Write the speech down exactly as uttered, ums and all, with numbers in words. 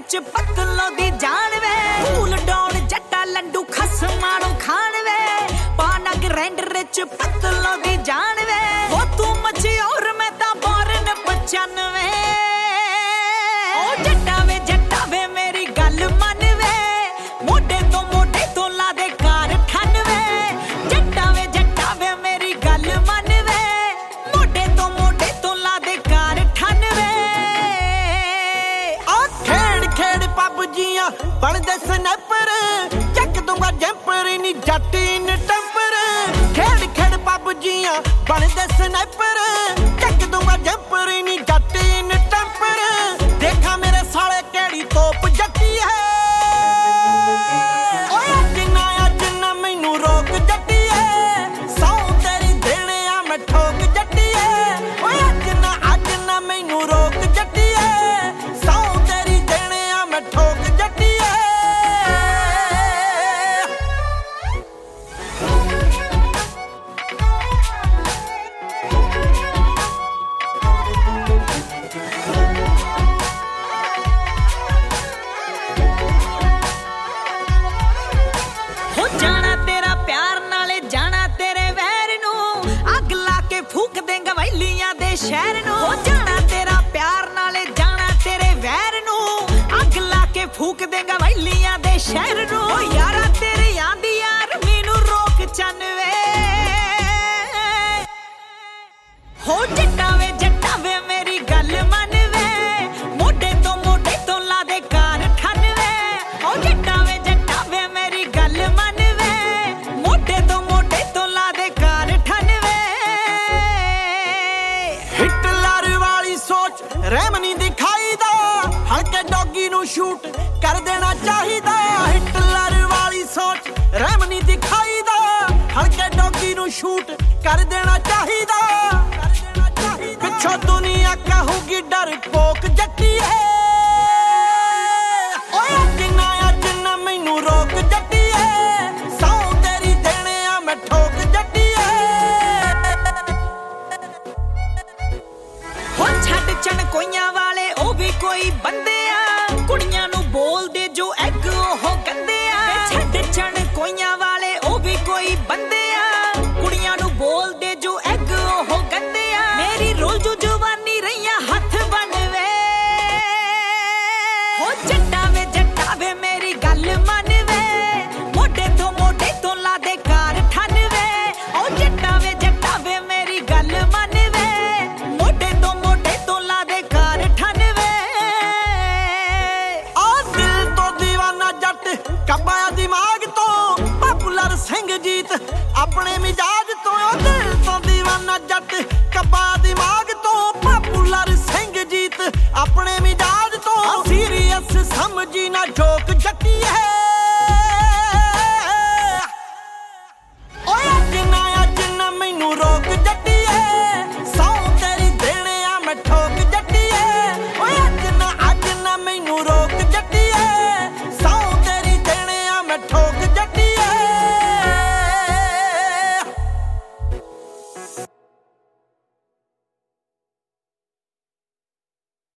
विच पतलों दी जान वे फूल डौन जट्टा लड्डू खसमाणों खान वे पाना ग्राइंडर च पतलों दी जान वे वो तू मची और मैं ता बोरन पचानवे ओ जट्टा वे जट्टा वे मेरी गल मन वे मोढे तो मोढे तो ला दे कार ठन वे जट्टा वे जट्टा वे मेरी गल मन वे मोढे तो मोढे तो ला दे कार ठन वे आ खेड़ खेड़ पबजियां बनदे स्नैपर चक दूंगा जंपर नी जट इन टंपर खेड़ खेड़ पबजियां बनदे स्नैपर चक दूंगा जंपर नी जट इन टंपर देखा मेरे साले केड़ी तोप जट्टी है ओए अज ना अज ना मैनू रोक जट्टी है सौ तेरी देने आ मैं ठोक जट्टी है ओए अज ना अज ना मैनू रोक जट्टी है सौ तेरी देने आ मैं ठोक जट्टी है हो जाना तेरा प्यार नाले जाना तेरे वैर नू अग ला के फूक देंगा वैलियां दे शहर नू हो जाना तेरा प्यार नाले जाना तेरे वैर नू अग ला के फूक देंगा वैलियां दे शहर नू ओ यारा तेरे आंदी यार मैनू रोक चनवे हो जट्टा वे जट्टा वे मेरी गल मन वे मोढे तो मोढे तो ला दे कार ठन वे ओ जट्टा वे जट्टा वे मेरी गल मन वे मोढे तो मोढे तो ला दे कार ठन वे हिटलर वाली सोच रहम नहीं दिखाई दा हल्के डॉगी नू शूट कर देना चाहिदा हिटलर वाली सोच रहम नहीं दिखाई दा हल्के डॉगी नू शूट कर देना चाहिदा पिछों दुनिया कहूगी डर पोक जट्टी है ओए अज ना अज ना मैनू रोक जट्टी है सौ तेरी देने आ मैं ठोक जट्टी है हो छड़ चन कोइयां वाले ओ भी कोई बंदे आ कुड़ियां नू बोल दे जो एग ओह गंदे आ छड़ चन कोइयां वाले ओ भी कोई बंदे आ कुड़ियां नू बोल दे जो एग ओह गंदे आ मेरी रोल जो जवानी रहियां हथ बनवे हो जट्टा वे जट्टा वे मेरी गल मन वे मोढे तो मोढे तो ला दे कार ठन वे ओ जट्टा वे जट्टा वे मेरी गल मन वे मोढे तो मोढे तो ला दे कार ठन वे आ दिल तो दीवाना जट कबाया दिमाग तो पॉपुलर सिंह जीत अपने मिजाज तो ओ दिल तो दीवाना जट कबाया दिमाग तो पॉपुलर सिंह जीत अपने मिजाज तो सीरियस समझी ना जोक जट्टी है ओए अज ना अज ना मैनू रोक जट्टी